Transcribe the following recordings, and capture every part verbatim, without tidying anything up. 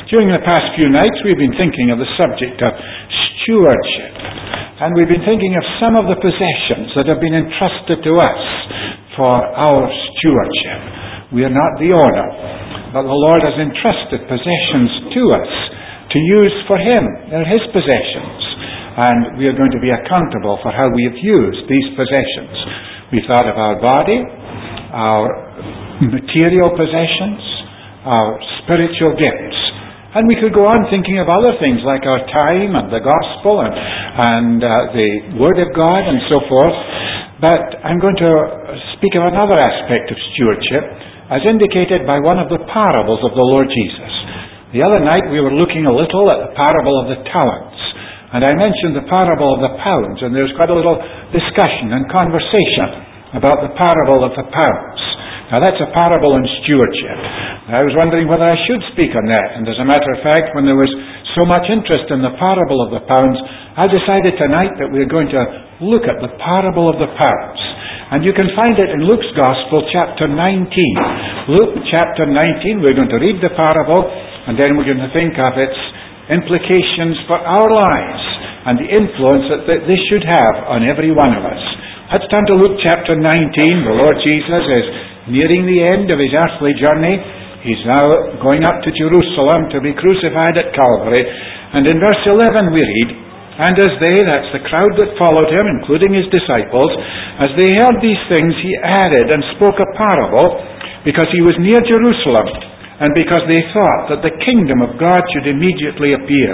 During the past few nights, we've been thinking of the subject of stewardship. And we've been thinking of some of the possessions that have been entrusted to us for our stewardship. We are not the owner, but the Lord has entrusted possessions to us to use for Him. They're His possessions. And we are going to be accountable for how we have used these possessions. We've thought of our body, our material possessions, our spiritual gifts. And we could go on thinking of other things like our time and the gospel and, and uh, the Word of God and so forth. But I'm going to speak of another aspect of stewardship as indicated by one of the parables of the Lord Jesus. The other night we were looking a little at the parable of the talents. And I mentioned the parable of the pounds, and there's quite a little discussion and conversation about the parable of the pounds. Now that's a parable on stewardship. I was wondering whether I should speak on that. And as a matter of fact, when there was so much interest in the parable of the pounds, I decided tonight that we're going to look at the parable of the pounds. And you can find it in Luke's Gospel, chapter nineteen. Luke chapter nineteen, we're going to read the parable, and then we're going to think of its implications for our lives and the influence that this should have on every one of us. Let's turn to Luke chapter nineteen. The Lord Jesus is nearing the end of His earthly journey. He's now going up to Jerusalem to be crucified at Calvary. And in verse eleven we read, "And as they," that's the crowd that followed Him, including His disciples, "as they heard these things, He added and spoke a parable, because He was near Jerusalem, and because they thought that the kingdom of God should immediately appear.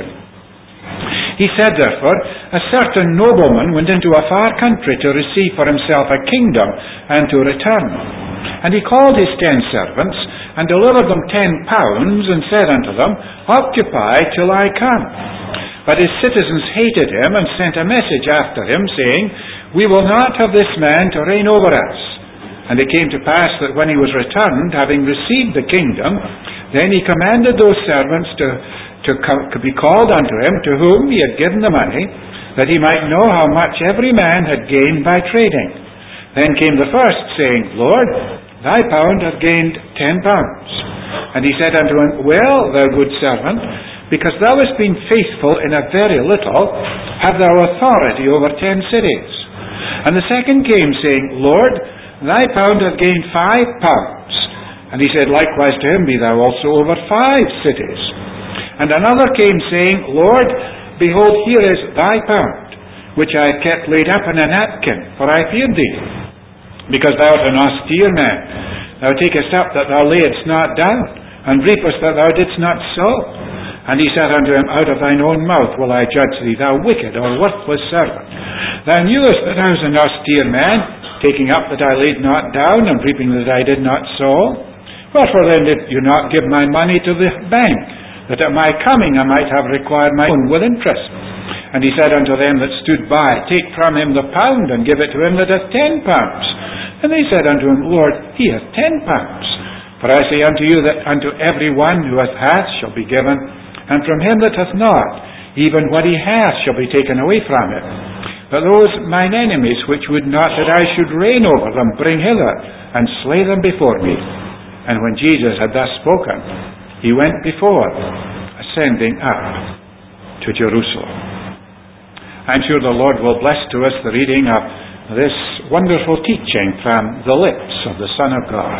He said, therefore, a certain nobleman went into a far country to receive for himself a kingdom and to return. And he called his ten servants and delivered them ten pounds and said unto them, Occupy till I come. But his citizens hated him and sent a message after him, saying, We will not have this man to reign over us. And it came to pass that when he was returned, having received the kingdom, then he commanded those servants to, to, co- to be called unto him, to whom he had given the money, that he might know how much every man had gained by trading. Then came the first, saying, Lord, thy pound hath gained ten pounds. And he said unto him, Well, thou good servant, because thou hast been faithful in a very little, have thou authority over ten cities. And the second came, saying, Lord, thy pound hath gained five pounds. And he said, Likewise to him, be thou also over five cities. And another came, saying, Lord, behold, here is thy pound, which I have kept laid up in a napkin, for I feared thee, because thou art an austere man. Thou takest up that thou layedst not down, and reapest that thou didst not sow. And he said unto him, Out of thine own mouth will I judge thee, thou wicked or worthless servant. Thou knewest that I was an austere man, taking up that I laid not down, and reaping that I did not sow. Wherefore then did you not give my money to the bank, that at my coming I might have required my own with interest? And he said unto them that stood by, Take from him the pound, and give it to him that hath ten pounds. And they said unto him, Lord, he hath ten pounds. For I say unto you that unto every one who hath hath shall be given, and from him that hath not, even what he hath shall be taken away from him. But those mine enemies which would not that I should reign over them, bring hither, and slay them before me. And when Jesus had thus spoken, he went before, ascending up to Jerusalem. I'm sure the Lord will bless to us the reading of this wonderful teaching from the lips of the Son of God.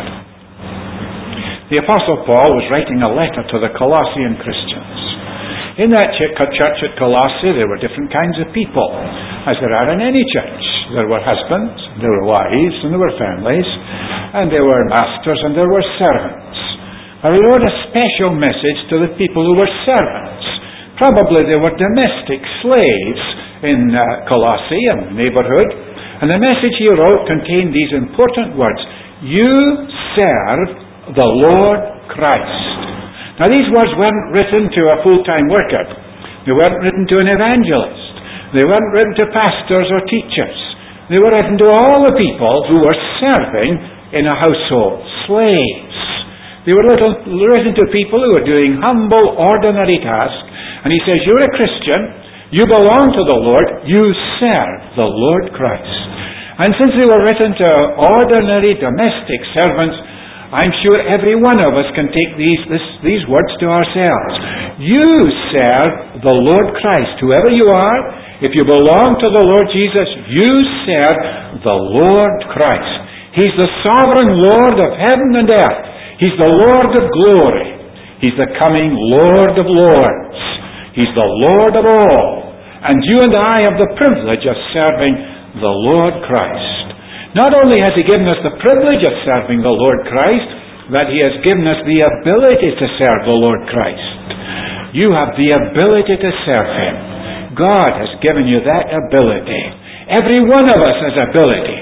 The Apostle Paul was writing a letter to the Colossian Christians. In that church at Colossae, there were different kinds of people, as there are in any church. There were husbands, there were wives, and there were families, and there were masters, and there were servants. But he wrote a special message to the people who were servants. Probably they were domestic slaves in uh, Colossae and the neighborhood. And the message he wrote contained these important words: You serve the Lord Christ. Now these words weren't written to a full-time worker. They weren't written to an evangelist. They weren't written to pastors or teachers. They were written to all the people who were serving in a household, slaves. They were written to people who were doing humble, ordinary tasks. And he says, you're a Christian, you belong to the Lord, you serve the Lord Christ. And since they were written to ordinary domestic servants, I'm sure every one of us can take these this, these words to ourselves. You serve the Lord Christ. Whoever you are, if you belong to the Lord Jesus, you serve the Lord Christ. He's the sovereign Lord of heaven and earth. He's the Lord of glory. He's the coming Lord of lords. He's the Lord of all. And you and I have the privilege of serving the Lord Christ. Not only has He given us the privilege of serving the Lord Christ, but He has given us the ability to serve the Lord Christ. You have the ability to serve Him. God has given you that ability. Every one of us has ability.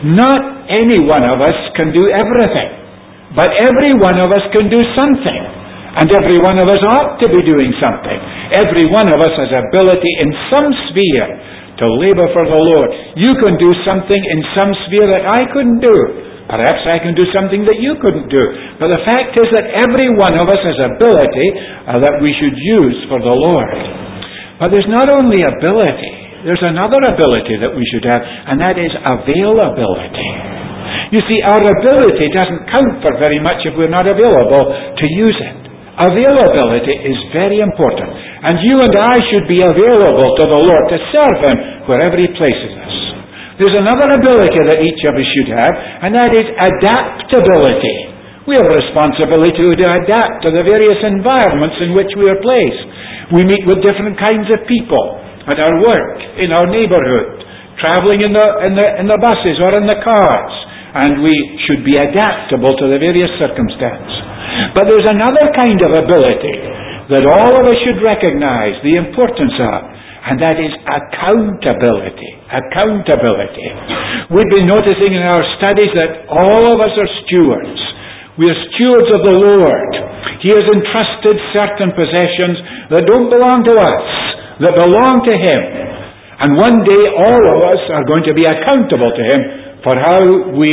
Not any one of us can do everything, but every one of us can do something. And every one of us ought to be doing something. Every one of us has ability in some sphere to labor for the Lord. You can do something in some sphere that I couldn't do. Perhaps I can do something that you couldn't do. But the fact is that every one of us has ability uh, that we should use for the Lord. But there's not only ability. There's another ability that we should have, and that is availability. You see, our ability doesn't count for very much if we're not available to use it. Availability is very important. And you and I should be available to the Lord to serve Him wherever He places us. There's another ability that each of us should have, and that is adaptability. We have a responsibility to adapt to the various environments in which we are placed. We meet with different kinds of people at our work, in our neighborhood, traveling in the, in the, in the buses or in the cars. And we should be adaptable to the various circumstances. But there's another kind of ability that all of us should recognize the importance of, and that is accountability. Accountability. We've been noticing in our studies that all of us are stewards. We are stewards of the Lord. He has entrusted certain possessions that don't belong to us, that belong to Him. And one day all of us are going to be accountable to Him for how we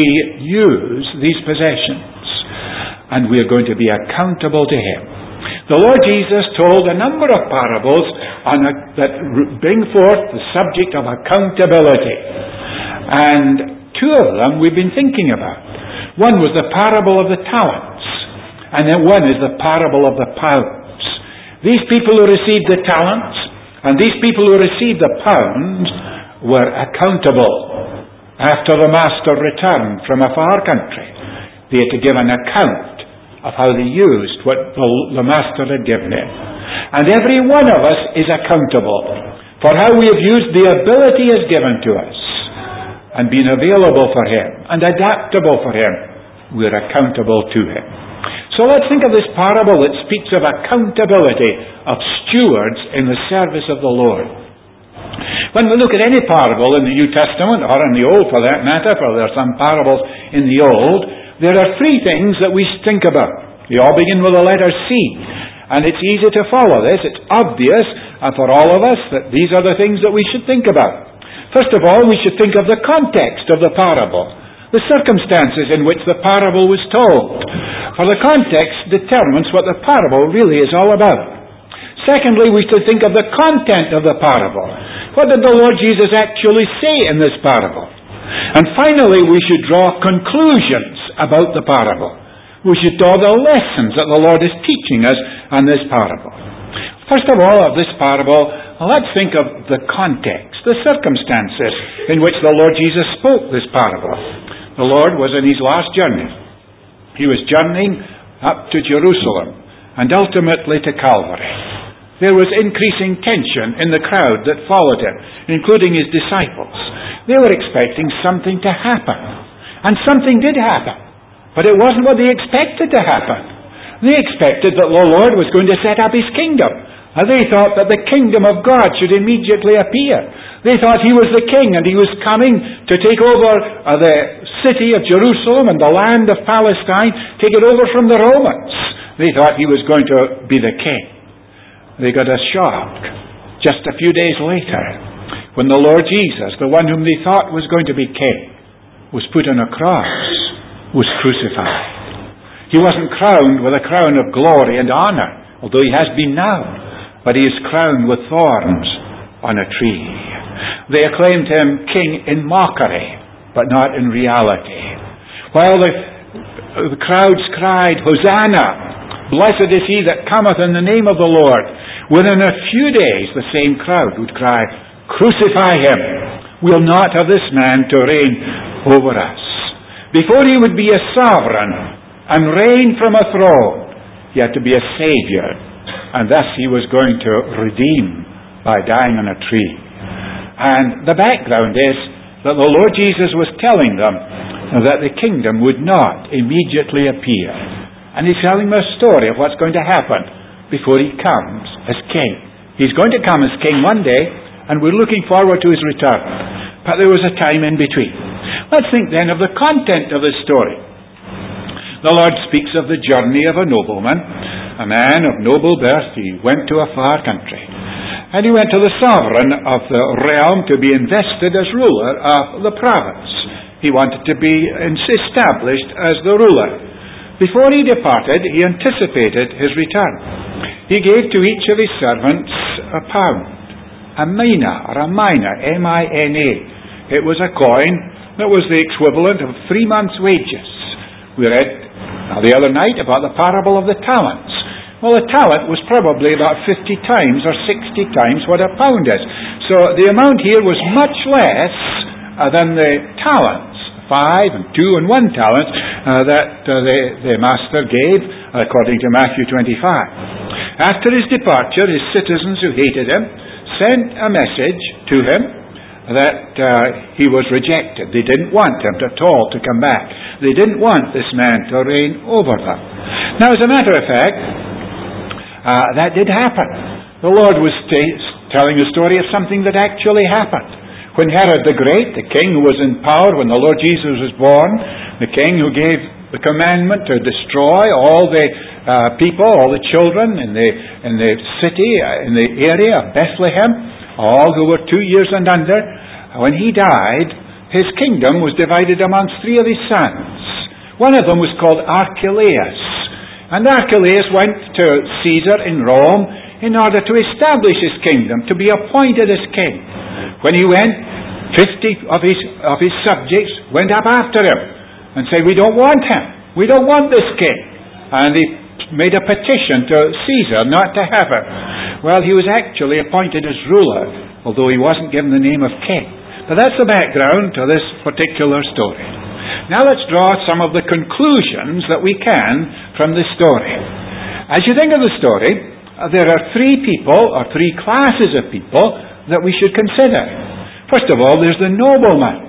use these possessions. And we are going to be accountable to Him. The Lord Jesus told a number of parables on a, that bring forth the subject of accountability. And two of them we've been thinking about. One was the parable of the talents. And then one is the parable of the pounds. These people who received the talents and these people who received the pounds were accountable. After the master returned from a far country, they had to give an account of how they used what the, the master had given him. And every one of us is accountable for how we have used the ability He has given to us and been available for Him and adaptable for Him. We're accountable to Him. So let's think of this parable that speaks of accountability of stewards in the service of the Lord. When we look at any parable in the New Testament, or in the Old for that matter, for there are some parables in the Old, there are three things that we think about. They all begin with the letter C. And it's easy to follow this. It's obvious for all of us that these are the things that we should think about. First of all, we should think of the context of the parable, the circumstances in which the parable was told. For the context determines what the parable really is all about. Secondly, we should think of the content of the parable. What did the Lord Jesus actually say in this parable? And finally, we should draw conclusions about the parable. We should draw the lessons that the Lord is teaching us on this parable. First of all, of this parable, let's think of the context, the circumstances in which the Lord Jesus spoke this parable. The Lord was in His last journey. He was journeying up to Jerusalem and ultimately to Calvary. There was increasing tension in the crowd that followed Him, including His disciples. They were expecting something to happen. And something did happen. But it wasn't what they expected to happen. They expected that the Lord was going to set up His kingdom. And they thought that the kingdom of God should immediately appear. They thought He was the king and He was coming to take over uh, the city of Jerusalem and the land of Palestine, take it over from the Romans. They thought He was going to be the king. They got a shock just a few days later when the Lord Jesus, the one whom they thought was going to be king, was put on a cross, was crucified. He wasn't crowned with a crown of glory and honor, although He has been now, but He is crowned with thorns on a tree. They acclaimed Him king in mockery, but not in reality. While the, the crowds cried, Hosanna! Blessed is he that cometh in the name of the Lord. Within a few days the same crowd would cry, Crucify him! We'll not have this man to reign over us. Before he would be a sovereign and reign from a throne, he had to be a Savior. And thus he was going to redeem by dying on a tree. And the background is that the Lord Jesus was telling them that the kingdom would not immediately appear. And he's telling them a story of what's going to happen before he comes as king. He's going to come as king one day, and we're looking forward to his return. But there was a time in between. Let's think then of the content of the story. The Lord speaks of the journey of a nobleman, a man of noble birth. He went to a far country. And he went to the sovereign of the realm to be invested as ruler of the province. He wanted to be established as the ruler. Before he departed, he anticipated his return. He gave to each of his servants a pound, a mina, or a mina, M I N A. It was a coin that was the equivalent of three months' wages. We read the other night about the parable of the talents. Well, a talent was probably about fifty times or sixty times what a pound is. So the amount here was much less uh, than the talents, five and two and one talent uh, that uh, the, the master gave, according to Matthew twenty-five. After his departure, his citizens who hated him sent a message to him that uh, he was rejected. They didn't want him at all to come back. They didn't want this man to reign over them. Now, as a matter of fact, uh, that did happen. The Lord was t- telling a story of something that actually happened. When Herod the Great, the king who was in power when the Lord Jesus was born, the king who gave the commandment to destroy all the uh, people, all the children in the in the city, uh, in the area of Bethlehem, all who were two years and under, when he died, his kingdom was divided amongst three of his sons. One of them was called Archelaus. And Archelaus went to Caesar in Rome in order to establish his kingdom, to be appointed as king. When he went, fifty of his, of his subjects went up after him and said, we don't want him. We don't want this king. And he made a petition to Caesar not to have him. Well, he was actually appointed as ruler, although he wasn't given the name of king. But that's the background to this particular story. Now let's draw some of the conclusions that we can from this story. As you think of the story, there are three people, or three classes of people, that we should consider. First of all, there's the nobleman.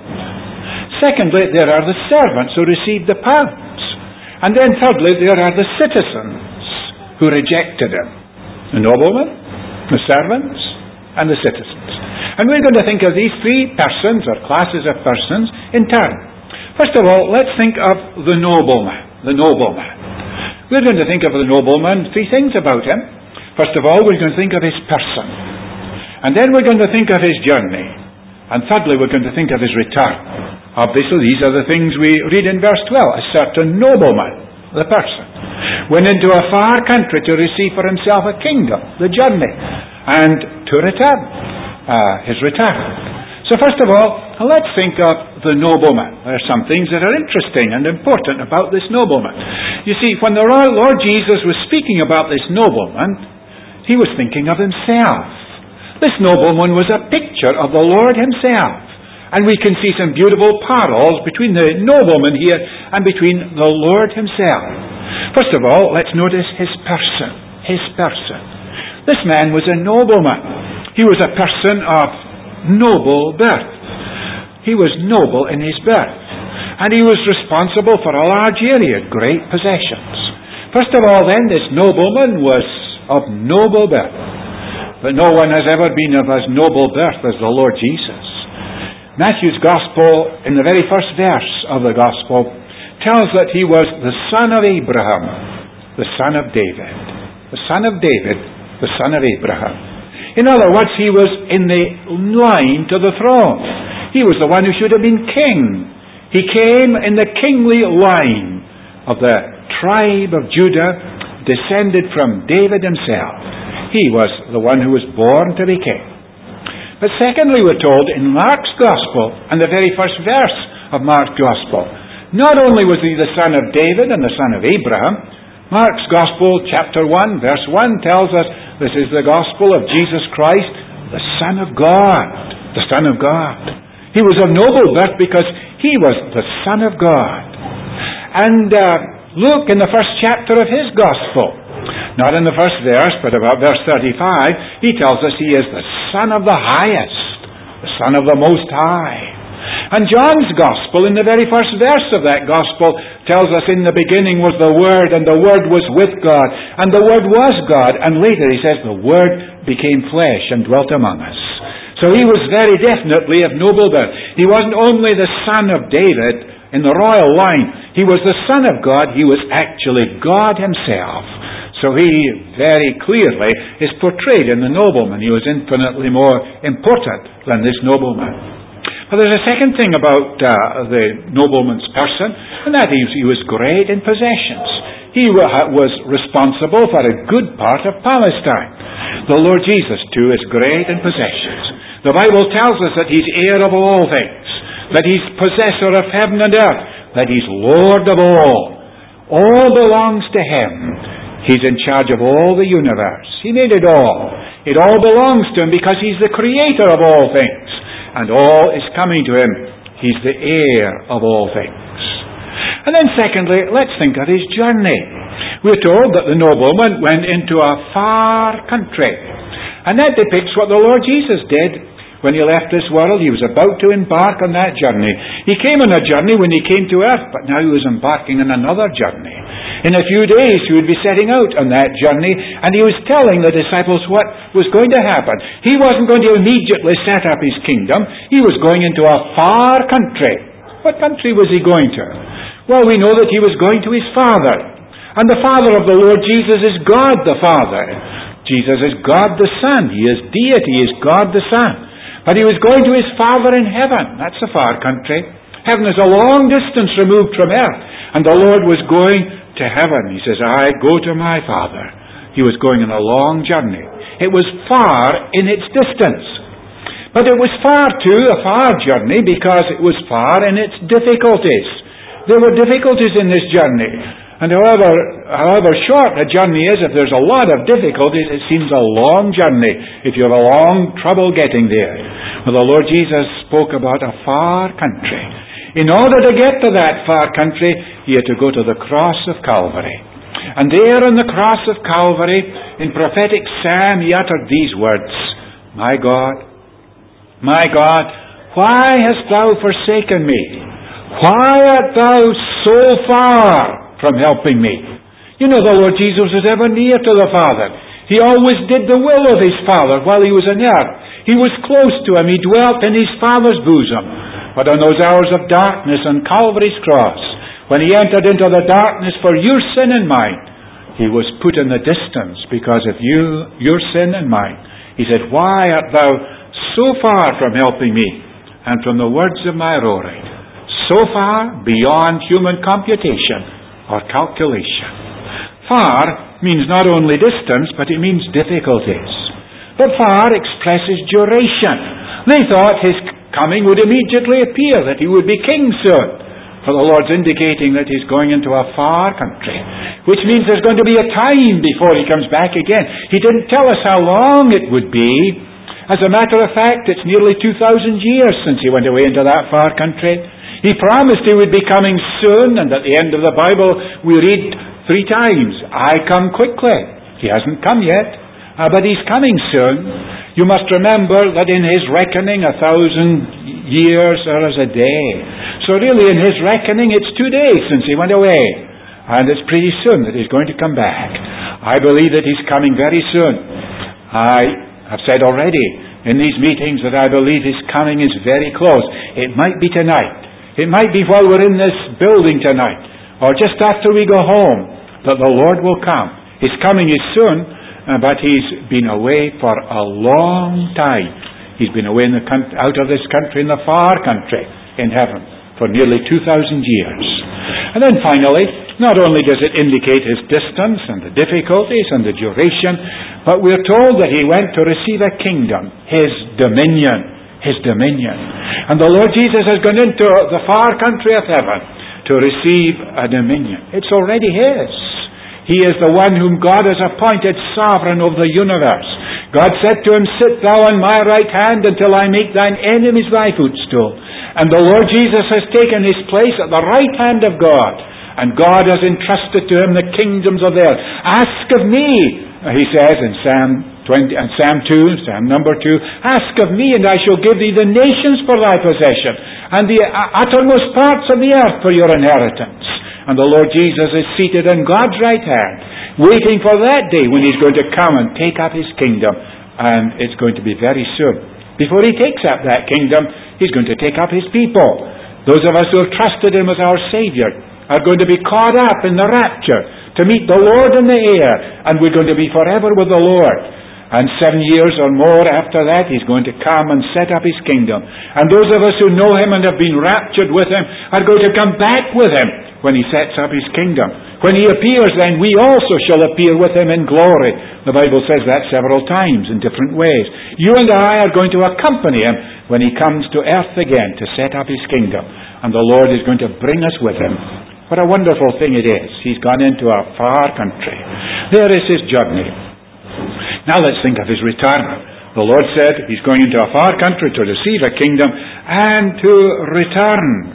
Secondly, there are the servants who received the pounds. And then thirdly, there are the citizens who rejected him. The nobleman, the servants, and the citizens. And we're going to think of these three persons, or classes of persons, in turn. First of all, let's think of the nobleman. The nobleman. We're going to think of the nobleman, three things about him. First of all, we're going to think of his person. And then we're going to think of his journey. And thirdly, we're going to think of his return. Obviously, these are the things we read in verse twelve. A certain nobleman, the person, went into a far country to receive for himself a kingdom, the journey, and to return, uh, his return. So first of all, let's think of the nobleman. There are some things that are interesting and important about this nobleman. You see, when the Lord Jesus was speaking about this nobleman, he was thinking of himself. This nobleman was a picture of the Lord himself. And we can see some beautiful parallels between the nobleman here and between the Lord himself. First of all, let's notice his person. His person. This man was a nobleman. He was a person of noble birth. He was noble in his birth. And he was responsible for a large area, great possessions. First of all then, this nobleman was of noble birth. But no one has ever been of as noble birth as the Lord Jesus. Matthew's Gospel, in the very first verse of the Gospel, tells that he was the son of Abraham, the son of David. The son of David, the son of Abraham. In other words, he was in the line to the throne. He was the one who should have been king. He came in the kingly line of the tribe of Judah, descended from David himself. He was the one who was born to be king. But secondly, we're told in Mark's Gospel, and the very first verse of Mark's Gospel, not only was he the son of David and the son of Abraham, Mark's Gospel, chapter one, verse one, tells us this is the Gospel of Jesus Christ, the Son of God. The Son of God. He was of noble birth because he was the Son of God. And uh, Luke, in the first chapter of his Gospel, not in the first verse, but about verse thirty-five, he tells us he is the Son of the highest, the Son of the Most High. And John's Gospel, in the very first verse of that Gospel, tells us in the beginning was the Word, and the Word was with God, and the Word was God. And later he says the Word became flesh and dwelt among us. So he was very definitely of noble birth. He wasn't only the son of David in the royal line. He was the Son of God. He was actually God himself. So he very clearly is portrayed in the nobleman. He was infinitely more important than this nobleman. But there's a second thing about uh, the nobleman's person, and that is he was great in possessions. He was responsible for a good part of Palestine. The Lord Jesus, too, is great in possessions. The Bible tells us that he's heir of all things, that he's possessor of heaven and earth, that he's Lord of all. All belongs to him. He's in charge of all the universe. He made it all. It all belongs to him because he's the creator of all things. And all is coming to him. He's the heir of all things. And then secondly, let's think of his journey. We're told that the nobleman went into a far country. And that depicts what the Lord Jesus did when he left this world. He was about to embark on that journey. He came on a journey when he came to earth, but now he was embarking on another journey. In a few days he would be setting out on that journey, and he was telling the disciples what was going to happen. He wasn't going to immediately set up his kingdom. He was going into a far country. What country was he going to? Well, we know that he was going to his Father. And the Father of the Lord Jesus is God the Father. Jesus is God the Son. He is deity. He is God the Son. But he was going to his Father in heaven. That's a far country. Heaven is a long distance removed from earth. And the Lord was going to heaven. He says, I go to my Father. He was going on a long journey. It was far in its distance. But it was far too, a far journey, because it was far in its difficulties. There were difficulties in this journey. And however, however short a journey is, if there's a lot of difficulties, it seems a long journey if you have a long trouble getting there. Well, the Lord Jesus spoke about a far country. In order to get to that far country, he had to go to the cross of Calvary. And there on the cross of Calvary, in prophetic psalm, he uttered these words, My God, my God, why hast thou forsaken me? Why art thou so far from helping me? You know, the Lord Jesus was ever near to the Father. He always did the will of his Father while he was on earth. He was close to him. He dwelt in his Father's bosom. But on those hours of darkness on Calvary's cross, when he entered into the darkness for your sin and mine, he was put in the distance because of you, your sin and mine. He said, Why art thou so far from helping me and from the words of my roaring? So far beyond human computation or calculation. Far means not only distance, but it means difficulties. But far expresses duration. They thought his coming would immediately appear, that he would be king soon. For the Lord's indicating that he's going into a far country, which means there's going to be a time before he comes back again. He didn't tell us how long it would be. As a matter of fact, it's nearly two thousand years since he went away into that far country. He promised he would be coming soon, and at the end of the Bible we read three times, I come quickly. He hasn't come yet. Uh, but he's coming soon. You must remember that in his reckoning a thousand years are as a day. So really in his reckoning it's two days since he went away. And it's pretty soon that he's going to come back. I believe that he's coming very soon. I have said already in these meetings that I believe his coming is very close. It might be tonight. It might be while we're in this building tonight, or just after we go home, that the Lord will come. His coming is soon. Uh, but he's been away for a long time. He's been away in the country, out of this country, in the far country, in heaven, for nearly two thousand years. And then finally, not only does it indicate his distance and the difficulties and the duration, but we're told that he went to receive a kingdom, his dominion, his dominion. And the Lord Jesus has gone into the far country of heaven to receive a dominion. It's already his. He is the one whom God has appointed sovereign over the universe. God said to him, "Sit thou on my right hand until I make thine enemies thy footstool." And the Lord Jesus has taken his place at the right hand of God. And God has entrusted to him the kingdoms of the earth. "Ask of me," he says in Psalm twenty and Psalm two, Psalm number two, "Ask of me, and I shall give thee the nations for thy possession, and the uttermost parts of the earth for your inheritance." And the Lord Jesus is seated on God's right hand, waiting for that day when he's going to come and take up his kingdom. And it's going to be very soon. Before he takes up that kingdom, he's going to take up his people. Those of us who have trusted him as our Savior are going to be caught up in the rapture to meet the Lord in the air, and we're going to be forever with the Lord. And seven years or more after that, he's going to come and set up his kingdom. And those of us who know him and have been raptured with him are going to come back with him when he sets up his kingdom. When he appears, then we also shall appear with him in glory. The Bible says that several times in different ways. You and I are going to accompany him when he comes to earth again to set up his kingdom. And the Lord is going to bring us with him. What a wonderful thing it is. He's gone into a far country. There is his journey. Now let's think of his return. The Lord said he's going into a far country to receive a kingdom and to return.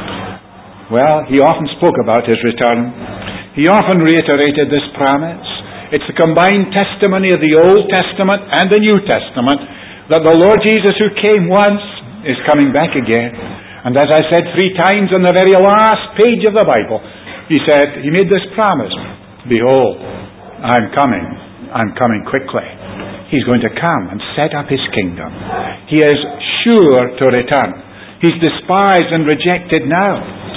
Well, he often spoke about his return. He often reiterated this promise. It's the combined testimony of the Old Testament and the New Testament that the Lord Jesus, who came once, is coming back again. And as I said three times on the very last page of the Bible, he said, he made this promise, "Behold, I'm coming. I'm coming quickly." He's going to come and set up his kingdom. He is sure to return. He's despised and rejected now.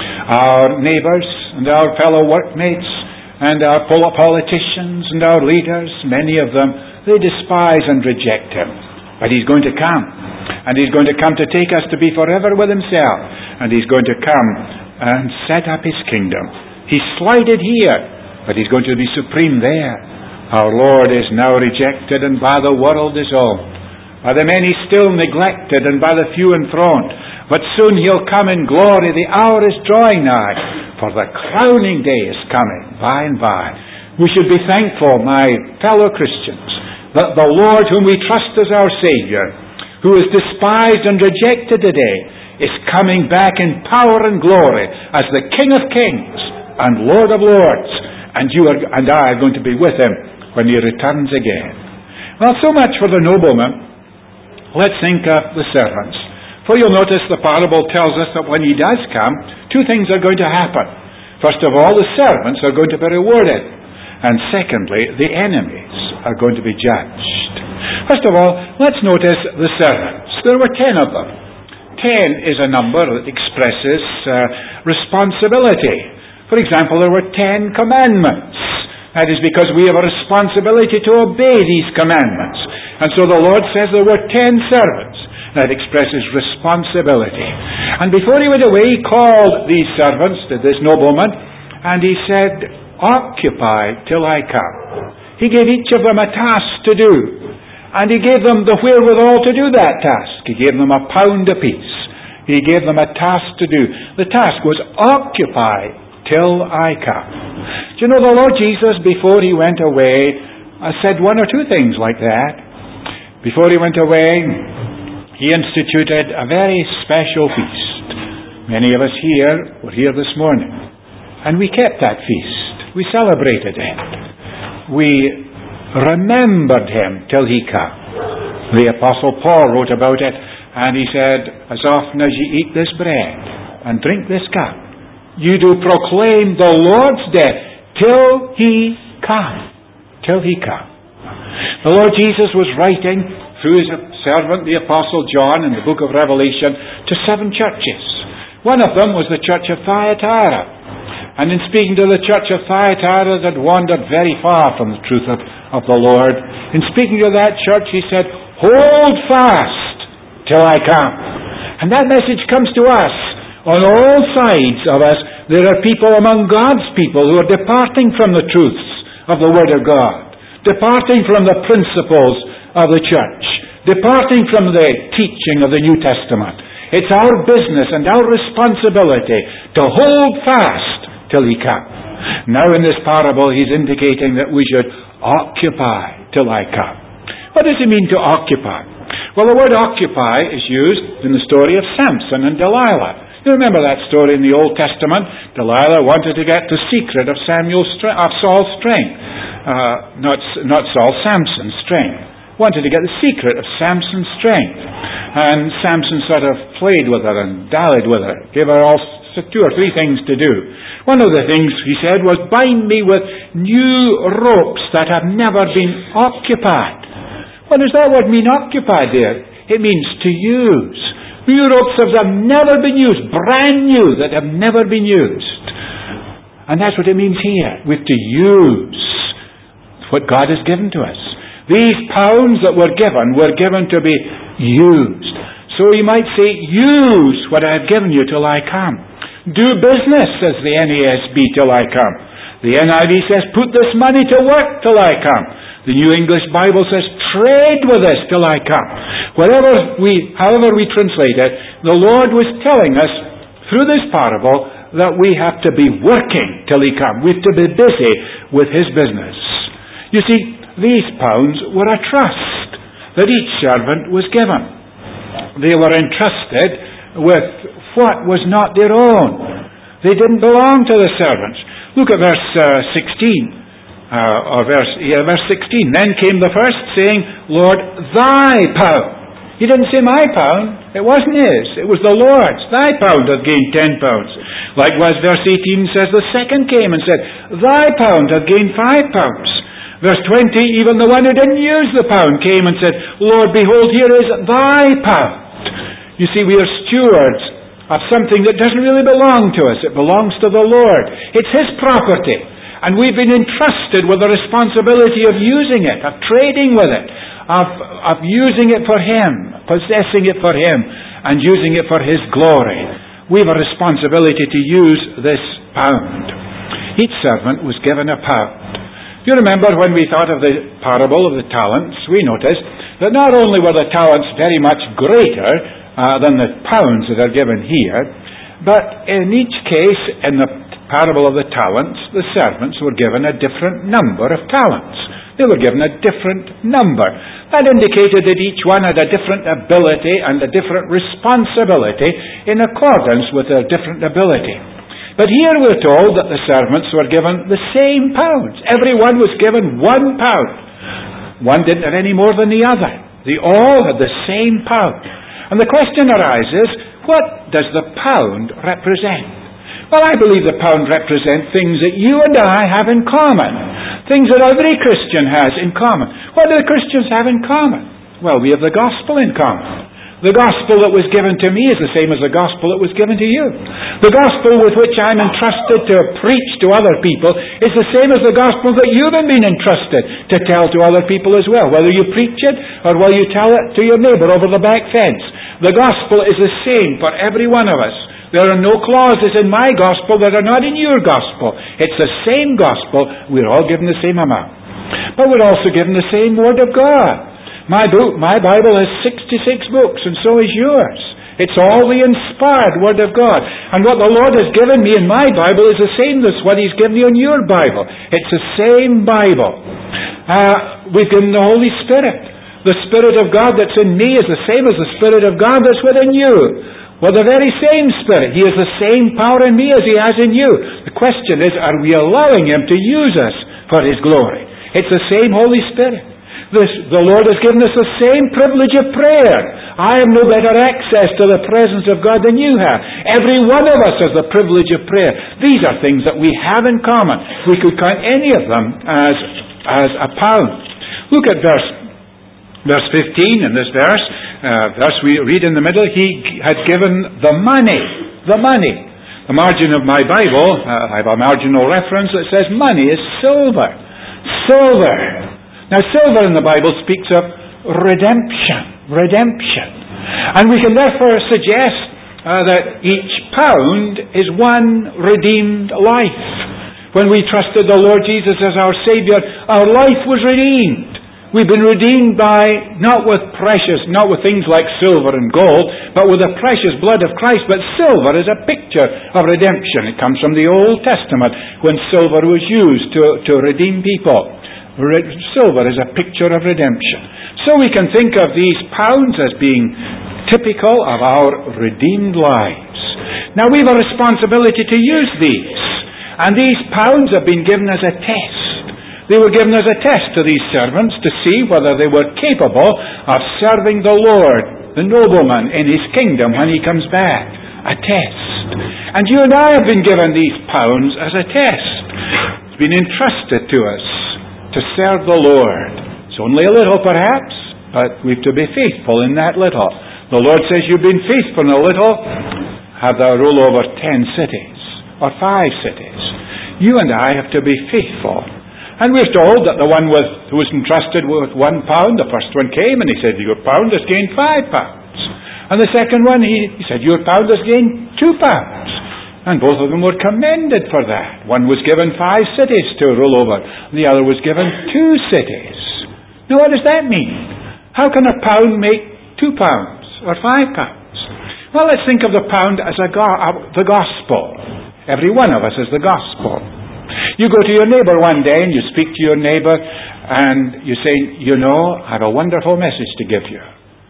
Our neighbors and our fellow workmates and our politicians and our leaders, many of them, they despise and reject him. But he's going to come. And he's going to come to take us to be forever with himself. And he's going to come and set up his kingdom. He's slighted here, but he's going to be supreme there. Our Lord is now rejected and by the world is owned. By the many still neglected and by the few enthroned. But soon he'll come in glory. The hour is drawing nigh, for the crowning day is coming by and by. We should be thankful, my fellow Christians, that the Lord whom we trust as our Savior, who is despised and rejected today, is coming back in power and glory as the King of Kings and Lord of Lords. And you are, and I are going to be with him when he returns again. Well, so much for the nobleman. Let's think of the servants. For you'll notice the parable tells us that when he does come, two things are going to happen. First of all, the servants are going to be rewarded. And secondly, the enemies are going to be judged. First of all, let's notice the servants. There were ten of them. Ten is a number that expresses uh, responsibility. For example, there were ten commandments. That is because we have a responsibility to obey these commandments. And so the Lord says there were ten servants. That expresses responsibility. And before he went away, he called these servants to this nobleman, and he said, "Occupy till I come." He gave each of them a task to do, and he gave them the wherewithal to do that task. He gave them a pound apiece. He gave them a task to do. The task was, "Occupy till I come." Do you know, the Lord Jesus, before he went away, uh, said one or two things like that. Before he went away, he instituted a very special feast. Many of us here were here this morning, and we kept that feast. We celebrated it. We remembered him till he came. The Apostle Paul wrote about it, and he said, "As often as ye eat this bread and drink this cup, you do proclaim the Lord's death till he come." Till he come. The Lord Jesus was writing through his servant, the Apostle John, in the book of Revelation, to seven churches. One of them was the church of Thyatira. And in speaking to the church of Thyatira that had wandered very far from the truth of, of the Lord, in speaking to that church, he said, "Hold fast till I come." And that message comes to us. On all sides of us, there are people among God's people who are departing from the truths of the Word of God, departing from the principles of the church, departing from the teaching of the New Testament. It's our business and our responsibility to hold fast till he comes. Now in this parable he's indicating that we should occupy till I come. What does he mean to occupy? Well, the word occupy is used in the story of Samson and Delilah. You remember that story in the Old Testament? Delilah wanted to get the secret of Samuel's of Saul's strength. Uh, not, not Saul, Samson's strength. Wanted to get the secret of Samson's strength. And Samson sort of played with her and dallied with her. Gave her all two or three things to do. One of the things he said was, bind me with new ropes that have never been occupied. What does that word mean, occupied there? It means to use. New ropes that have never been used. Brand new, that have never been used. And that's what it means here. We have to use what God has given to us. These pounds that were given were given to be used. So you might say, use what I have given you till I come. Do business, says the N A S B, till I come. The N I V says, put this money to work till I come. The New English Bible says, trade with us till I come. Whatever we, however we translate it, the Lord was telling us through this parable that we have to be working till He comes. We have to be busy with His business. You see, these pounds were a trust that each servant was given. They were entrusted with what was not their own. They didn't belong to the servants. Look at verse uh, sixteen. Uh, or verse, yeah, verse sixteen. Then came the first, saying, Lord, thy pound. He didn't say my pound. It wasn't his. It was the Lord's. Thy pound hath gained ten pounds. Likewise, verse eighteen says, the second came and said, thy pound hath gained five pounds. Verse twenty, even the one who didn't use the pound came and said, Lord, behold, here is thy pound. You see, we are stewards of something that doesn't really belong to us. It belongs to the Lord. It's His property. And we've been entrusted with the responsibility of using it, of trading with it, of, of using it for Him, possessing it for Him, and using it for His glory. We have a responsibility to use this pound. Each servant was given a pound. You remember when we thought of the parable of the talents, we noticed that not only were the talents very much greater uh, than the pounds that are given here, but in each case, in the parable of the talents, the servants were given a different number of talents. They were given a different number. That indicated that each one had a different ability and a different responsibility in accordance with their different ability. But here we're told that the servants were given the same pounds. Everyone was given one pound. One didn't have any more than the other. They all had the same pound. And the question arises, what does the pound represent? Well, I believe the pound represents things that you and I have in common. Things that every Christian has in common. What do the Christians have in common? Well, we have the gospel in common. The gospel that was given to me is the same as the gospel that was given to you. The gospel with which I'm entrusted to preach to other people is the same as the gospel that you've been entrusted to tell to other people as well, whether you preach it or whether you tell it to your neighbour over the back fence. The gospel is the same for every one of us. There are no clauses in my gospel that are not in your gospel. It's the same gospel. We're all given the same amount. But we're also given the same Word of God. My book, my Bible has sixty-six books, and so is yours. It's all the inspired Word of God. And what the Lord has given me in my Bible is the same as what He's given you in your Bible. It's the same Bible. Uh, we've given the Holy Spirit. The Spirit of God that's in me is the same as the Spirit of God that's within you. Well, the very same Spirit. He has the same power in me as He has in you. The question is, are we allowing Him to use us for His glory? It's the same Holy Spirit. This, the Lord has given us the same privilege of prayer. I have no better access to the presence of God than you have. Every one of us has the privilege of prayer. These are things that we have in common. We could count any of them as, as a pound. Look at verse, verse fifteen in this verse. Uh, verse we read in the middle, He had given the money. The money. The margin of my Bible, uh, I have a marginal reference that says money is silver. Silver. Now, silver in the Bible speaks of redemption. Redemption. And we can therefore suggest uh, that each pound is one redeemed life. When we trusted the Lord Jesus as our Savior, our life was redeemed. We've been redeemed by, not with precious, not with things like silver and gold, but with the precious blood of Christ. But silver is a picture of redemption. It comes from the Old Testament when silver was used to, to redeem people. Re- silver is a picture of redemption. So we can think of these pounds as being typical of our redeemed lives. Now we have a responsibility to use these. And these pounds have been given as a test. They were given as a test to these servants to see whether they were capable of serving the Lord, the nobleman, in his kingdom when he comes back. A test. And you and I have been given these pounds as a test. It's been entrusted to us to serve the Lord. It's only a little perhaps, but we've to be faithful in that little. The Lord says, you've been faithful in a little, have thou rule over ten cities, or five cities. You and I have to be faithful. And we're told that the one with, who was entrusted with one pound, the first one came and he said, your pound has gained five pounds. And the second one, he, he said, your pound has gained two pounds. And both of them were commended for that. One was given five cities to rule over, and the other was given two cities. Now what does that mean? How can a pound make two pounds or five pounds? Well, let's think of the pound as a go- uh, the gospel. Every one of us is the gospel. You go to your neighbor one day and you speak to your neighbor and you say, you know, I have a wonderful message to give you.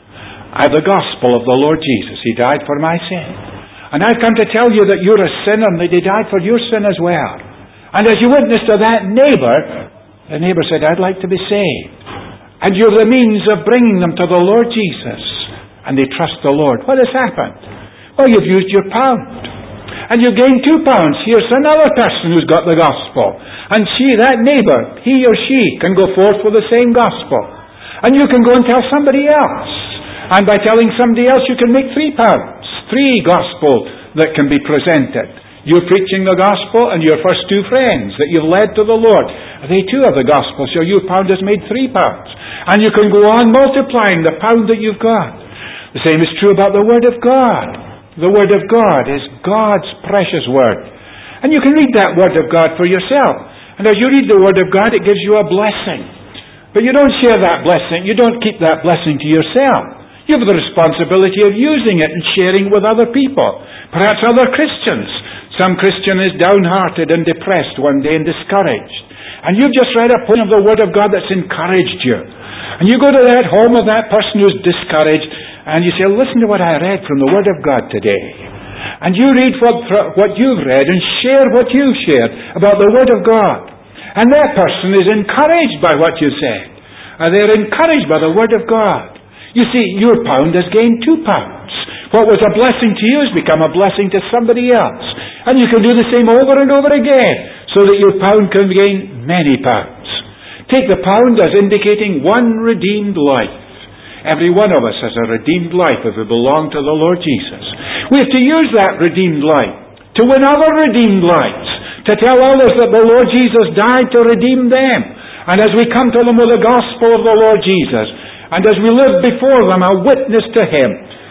I have the gospel of the Lord Jesus. He died for my sin. And I've come to tell you that you're a sinner and that He died for your sin as well. And as you witness to that neighbor, the neighbor said, I'd like to be saved. And you're the means of bringing them to the Lord Jesus. And they trust the Lord. What has happened? Well, you've used your pound. And you gain two pounds. Here's another person who's got the gospel. And she, that neighbor, he or she can go forth with the same gospel. And you can go and tell somebody else. And by telling somebody else, you can make three pounds. Three gospel that can be presented. You're preaching the gospel and your first two friends that you've led to the Lord, they too have the gospel. So your pound has made three pounds. And you can go on multiplying the pound that you've got. The same is true about the Word of God. The Word of God is God's precious Word. And you can read that Word of God for yourself. And as you read the Word of God, it gives you a blessing. But you don't share that blessing. You don't keep that blessing to yourself. You have the responsibility of using it and sharing with other people. Perhaps other Christians. Some Christian is downhearted and depressed one day and discouraged. And you've just read a portion of the Word of God that's encouraged you. And you go to that home of that person who's discouraged and you say, listen to what I read from the Word of God today. And you read what, what you've read and share what you've shared about the Word of God. And that person is encouraged by what you said. And they're encouraged by the Word of God. You see, your pound has gained two pounds. What was a blessing to you has become a blessing to somebody else. And you can do the same over and over again so that your pound can gain many pounds. Take the pound as indicating one redeemed life. Every one of us has a redeemed life if we belong to the Lord Jesus. We have to use that redeemed life to win other redeemed lives, to tell others that the Lord Jesus died to redeem them. And as we come to them with the gospel of the Lord Jesus, and as we live before them a witness to Him,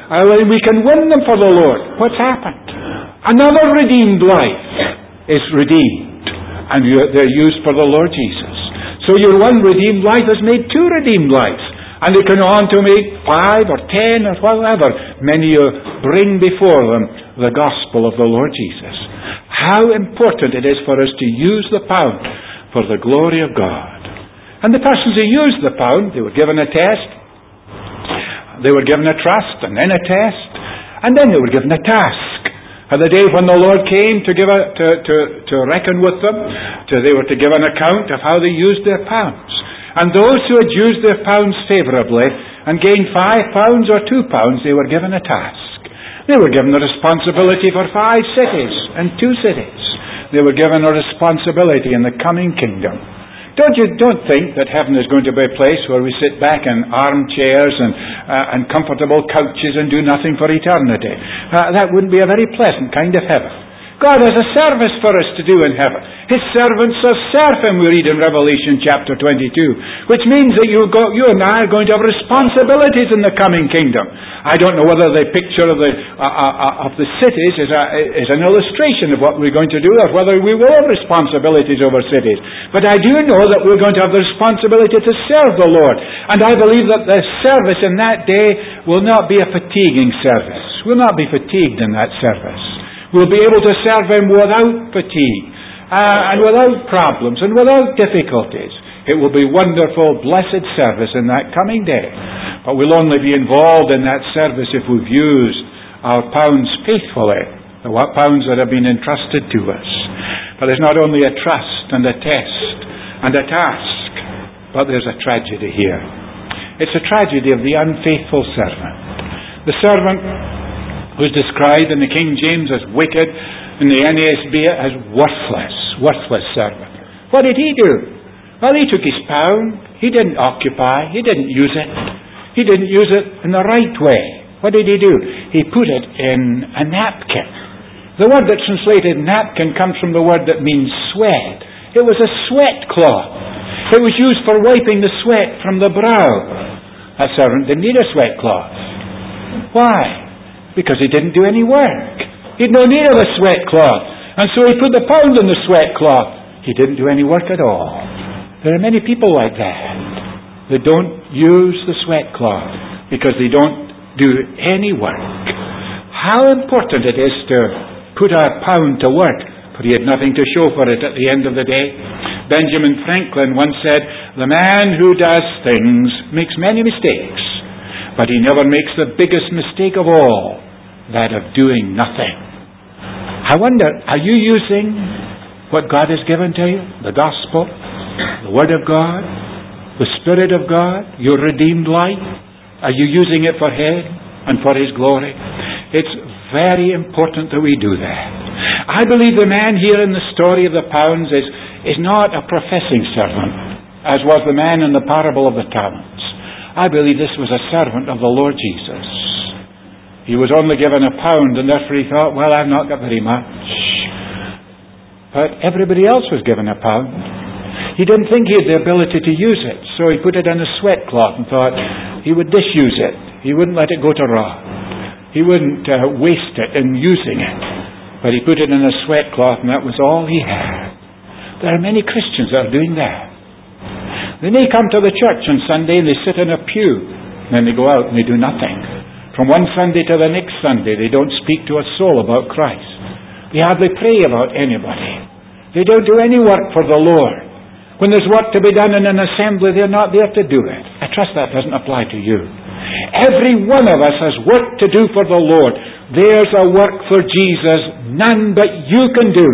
we can win them for the Lord. What's happened? Another redeemed life is redeemed, and they're used for the Lord Jesus. So your one redeemed life has made two redeemed lives. And they can go on to make five or ten or whatever. Many you bring before them the gospel of the Lord Jesus. How important it is for us to use the pound for the glory of God. And the persons who used the pound, they were given a test. They were given a trust and then a test. And then they were given a task. And the day when the Lord came to give a, to, to, to reckon with them, to, they were to give an account of how they used their pounds. And those who had used their pounds favourably and gained five pounds or two pounds, they were given a task. They were given a responsibility for five cities and two cities. They were given a responsibility in the coming kingdom. Don't you don't think that heaven is going to be a place where we sit back in armchairs and, uh, and comfortable couches and do nothing for eternity. Uh, that wouldn't be a very pleasant kind of heaven. God has a service for us to do in heaven. His servants shall serve Him, we read in Revelation chapter twenty-two, which means that you, go, you and I are going to have responsibilities in the coming kingdom. I don't know whether the picture of the, uh, uh, of the cities is, a, is an illustration of what we're going to do, or whether we will have responsibilities over cities. But I do know that we're going to have the responsibility to serve the Lord. And I believe that the service in that day will not be a fatiguing service. We'll not be fatigued in that service. We'll be able to serve Him without fatigue, uh, and without problems, and without difficulties. It will be wonderful, blessed service in that coming day. But we'll only be involved in that service if we've used our pounds faithfully, the pounds that have been entrusted to us. But there's not only a trust and a test and a task, but there's a tragedy here. It's a tragedy of the unfaithful servant. The servant who's described in the King James as wicked, in the N A S B as worthless, worthless servant. What did he do? Well, he took his pound. He didn't occupy. He didn't use it. He didn't use it in the right way. What did he do? He put it in a napkin. The word that's translated napkin comes from the word that means sweat. It was a sweat cloth. It was used for wiping the sweat from the brow. That servant didn't need a sweat cloth. Why? Because he didn't do any work. He had no need of a sweat cloth. And so he put the pound in the sweat cloth. He didn't do any work at all. There are many people like that. They don't use the sweat cloth because they don't do any work. How important it is to put our pound to work, but he had nothing to show for it at the end of the day. Benjamin Franklin once said, "The man who does things makes many mistakes, but he never makes the biggest mistake of all, that of doing nothing." I wonder, are you using what God has given to you? The gospel, the Word of God, the Spirit of God, your redeemed life? Are you using it for Him and for His glory? It's very important that we do that. I believe the man here in the story of the pounds is, is not a professing servant, as was the man in the parable of the talents. I believe this was a servant of the Lord Jesus. He was only given a pound, and therefore he thought, well, I've not got very much. But everybody else was given a pound. He didn't think he had the ability to use it, so he put it in a sweat cloth and thought he would disuse it. He wouldn't let it go to rot. He wouldn't uh, waste it in using it. But he put it in a sweat cloth, and that was all he had. There are many Christians that are doing that. They may come to the church on Sunday and they sit in a pew. And then they go out and they do nothing. From one Sunday to the next Sunday, they don't speak to a soul about Christ. They hardly pray about anybody. They don't do any work for the Lord. When there's work to be done in an assembly, they're not there to do it. I trust that doesn't apply to you. Every one of us has work to do for the Lord. There's a work for Jesus none but you can do.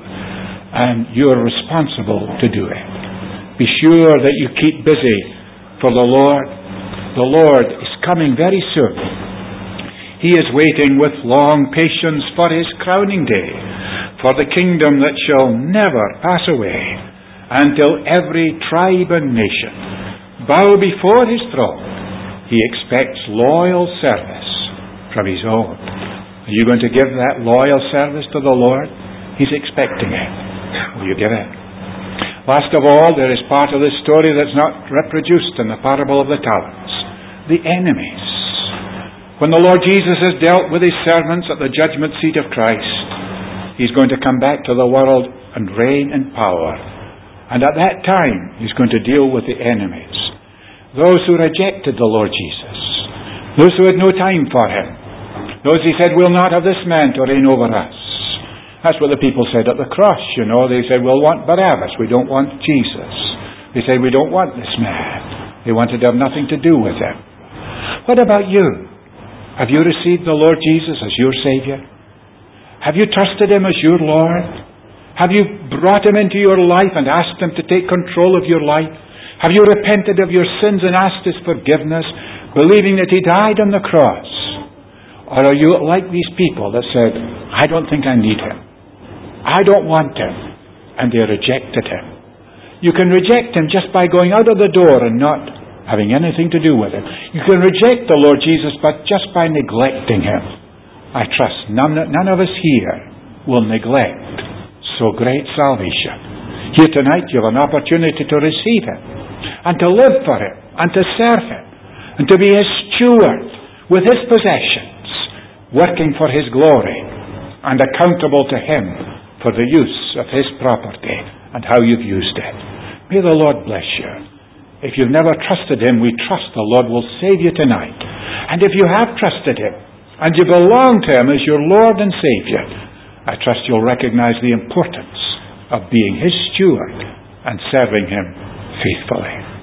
And you're responsible to do it. Be sure that you keep busy for the Lord. The Lord is coming very soon. He is waiting with long patience for His crowning day, for the kingdom that shall never pass away, until every tribe and nation bow before His throne. He expects loyal service from His own. Are you going to give that loyal service to the Lord? He's expecting it. Will you give it? Last of all, there is part of this story that's not reproduced in the parable of the talents. The enemies. When the Lord Jesus has dealt with His servants at the judgment seat of Christ, He's going to come back to the world and reign in power. And at that time, He's going to deal with the enemies. Those who rejected the Lord Jesus. Those who had no time for Him. Those He said, "We'll not have this man to reign over us." That's what the people said at the cross, you know. They said, "We'll want Barabbas. We don't want Jesus." They said, "We don't want this man." They wanted to have nothing to do with Him. What about you? Have you received the Lord Jesus as your Savior? Have you trusted Him as your Lord? Have you brought Him into your life and asked Him to take control of your life? Have you repented of your sins and asked His forgiveness, believing that He died on the cross? Or are you like these people that said, "I don't think I need Him. I don't want Him," and they rejected Him? You can reject Him just by going out of the door and not having anything to do with Him. You can reject the Lord Jesus but just by neglecting Him. I trust none, none of us here will neglect so great salvation. Here tonight you have an opportunity to receive Him, and to live for Him, and to serve Him, and to be His steward with His possessions, working for His glory, and accountable to Him for the use of His property and how you've used it. May the Lord bless you. If you've never trusted Him, we trust the Lord will save you tonight. And if you have trusted Him, and you belong to Him as your Lord and Savior, I trust you'll recognize the importance of being His steward and serving Him faithfully.